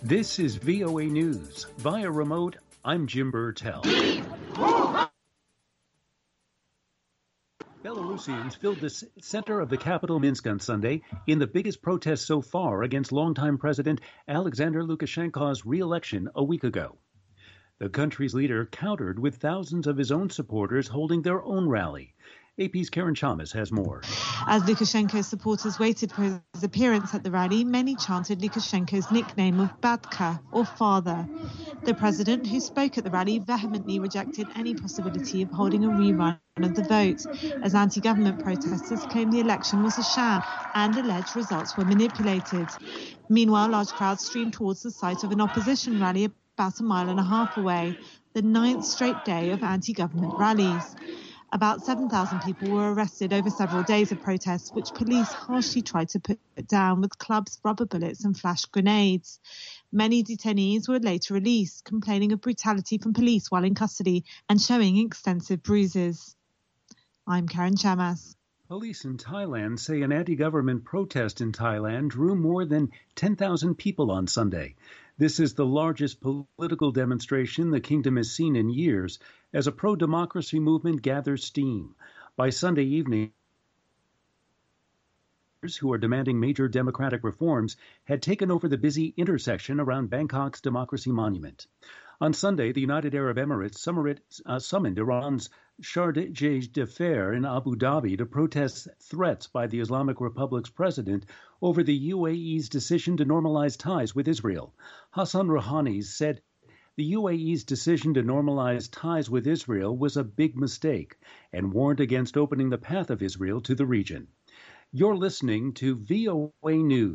This is VOA News. Via remote, I'm Jim Burtell. Belarusians filled the center of the capital Minsk on Sunday in the biggest protest so far against longtime President Alexander Lukashenko's re-election a week ago. The country's leader countered with thousands of his own supporters holding their own rally. AP's Karen Chalmers has more. As Lukashenko's supporters waited for his appearance at the rally, many chanted Lukashenko's nickname of Batka, or father. The president, who spoke at the rally, vehemently rejected any possibility of holding a rerun of the vote, as anti-government protesters claimed the election was a sham and alleged results were manipulated. Meanwhile, large crowds streamed towards the site of an opposition rally about a mile and a half away, the 9th straight day of anti-government rallies. About 7,000 people were arrested over several days of protests, which police harshly tried to put down with clubs, rubber bullets and flash grenades. Many detainees were later released, complaining of brutality from police while in custody and showing extensive bruises. I'm Karen Chamas. Police in Thailand say an anti-government protest in Thailand drew more than 10,000 people on Sunday. This is the largest political demonstration the kingdom has seen in years as a pro-democracy movement gathers steam. By Sunday evening, who are demanding major democratic reforms had taken over the busy intersection around Bangkok's Democracy Monument. On Sunday, the United Arab Emirates summoned Iran's chargé d'affaires in Abu Dhabi to protest threats by the Islamic Republic's president over the UAE's decision to normalize ties with Israel. Hassan Rouhani said the UAE's decision to normalize ties with Israel was a big mistake and warned against opening the path of Israel to the region. You're listening to VOA News.